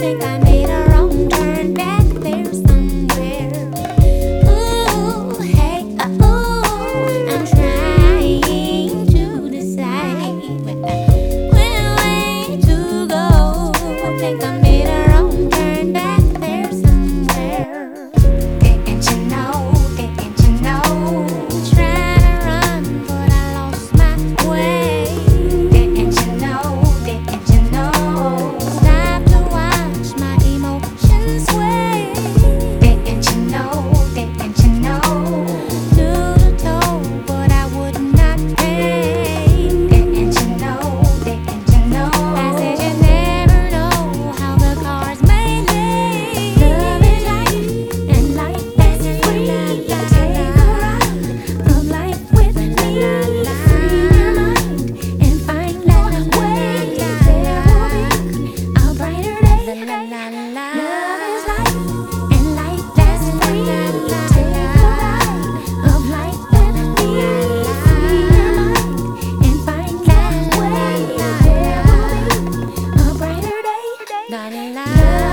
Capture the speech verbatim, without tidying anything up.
think I made a wrong turn back there somewhere. Ooh, hey, uh, ooh, I'm trying to decide where way to go. Think I made a wrong turn back there somewhere. Didn't you know? Didn't you know? Trying to run, but I lost my way. Didn't you know? Didn't you know? Stop to watch my emotions sway. Didn't you know? Didn't you know? Knew the toll, but I would not pay. Didn't you know? Didn't you know? I said you never know how the cards may lay. Love is life, and life is free. Take a ride of life with me. Free your mind and find that way. There will be a brighter day. Love is life, and life is free. Take a ride of life with me. Free your mind and find that way. There will be a brighter day. Love